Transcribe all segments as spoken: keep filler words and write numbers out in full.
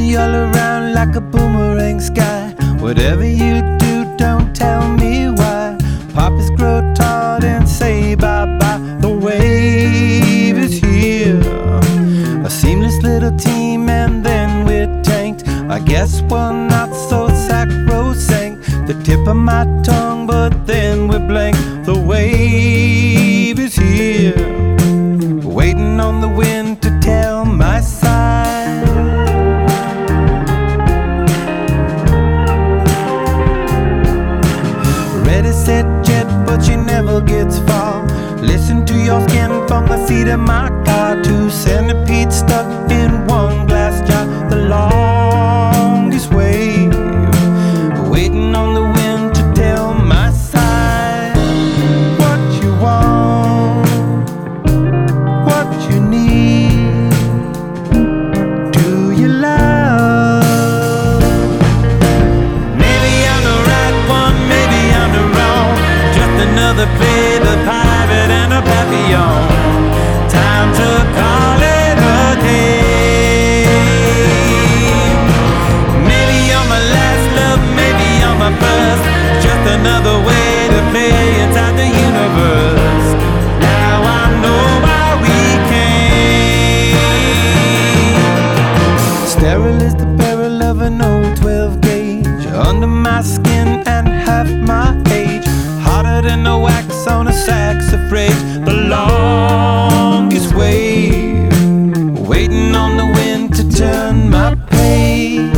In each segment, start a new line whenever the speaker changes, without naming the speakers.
me all around like a boomerang sky. Whatever you do, don't tell me why. Poppies grow tall and say bye-bye. The wave is here, a seamless little team, and then we're tanked. I guess we're not so sacrosanct. The tip of my tongue, but then we're blank. The wave is here, waiting on the wind to tell my side. Ready, set, jet, but she never gets far. Listen to your skin from the seat of my car. Two centipedes stuck in one glass jar. The longest wave, waiting on the wind to tell my side. What you want, what you need, do you love? Maybe I'm the right one, maybe I'm the wrong. Just another play, the pirate and a papillon. Time to call it a day. Maybe you're my last love, maybe you're my first. Just another way to play inside the universe. Now I know why we came. Sterile is the barrel of an old twelve gauge, under my skin and half my age. Harder than the wax on a saxifrage. The longest wave, waiting on the wind to turn my page.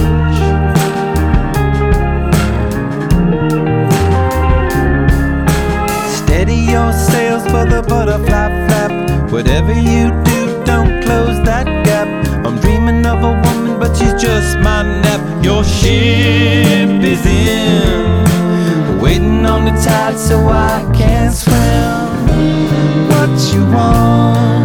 Steady your sails for the butterfly flap. Whatever you do, don't close that gap. I'm dreaming of a woman, but she's just my nap. Your ship is in, waiting on the tide so I can swim. What you want,